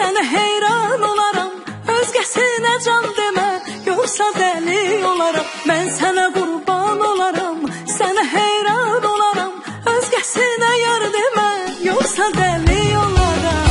sənə heyran olaram. Özgəsinə can demə, yoxsa dəli olaram. Mən sənə qurban olaram, sənə heyran olaram. Özgəsinə yar demə, yoxsa dəli olaram.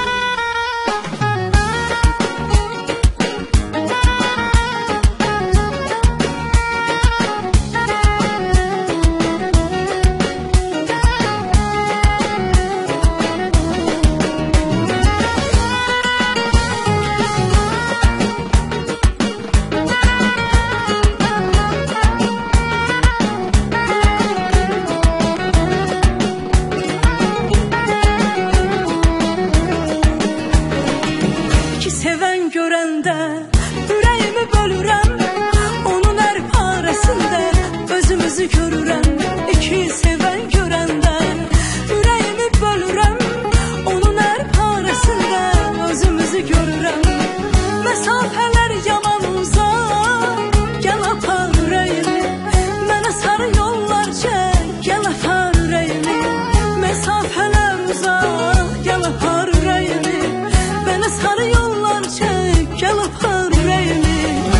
Sevən görəndə ürəyimi bölürəm, onun hər parəsində özümüzü görürəm. İki sevən görəndə ürəyimi bölürəm, onun hər parəsində özümüzü görürəm. Məsafələr yaman uzaq, gəl apar ürəyimi, mənə sarı yollar çək, gəl apar ürəyimi. Məsafələr uzaq, gəl apar ürəyimi, mənə sarı yollar çək, gəl apar ürəyimi.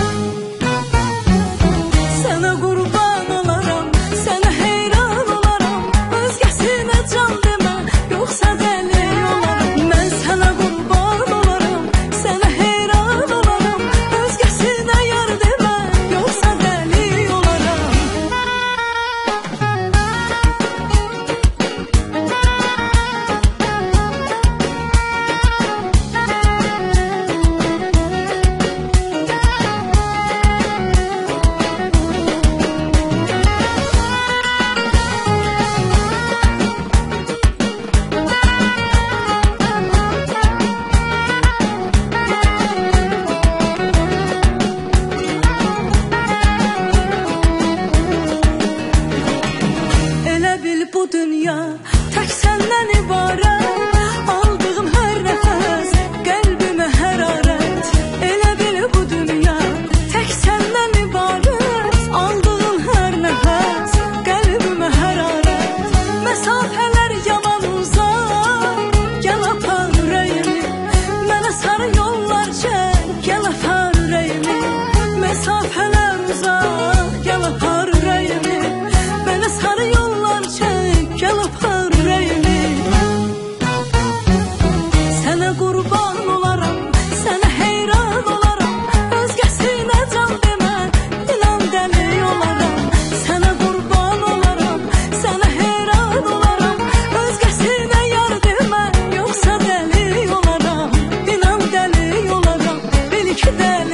Sənə qurban olaram, sənə heyran olaram. Özgəsinə can demə, yoxsa dəli olaram. Mən sənə qurban olaram, sənə heyran olaram. Özgəsinə yar demə, yoxsa dəli olaram. Elə bil bu dünya tək səndən ibarət, aldığım hər nəfəs qəlbimə hərarət. Elə bil bu dünya tək səndən ibarət, aldığım hər nəfəs qəlbimə hərarət. Məsafələr yaman uzaq, gəl apar ürəyimi, mənə sarı yollar çək, gəl apar ürəyimi. Məsafələr uzaq, gəl apar ürəyimi, mənə sarı yollar çək, gəl apar ürəyimi. Sənə qurban olaram, sənə heyran olaram. Özgəsinə can demə, inan dəli olaram. Sənə qurban olaram, sənə heyran olaram. Özgəsinə yar demə, yoxsa dəli olaram. İnan dəli olaram, bil ki dəli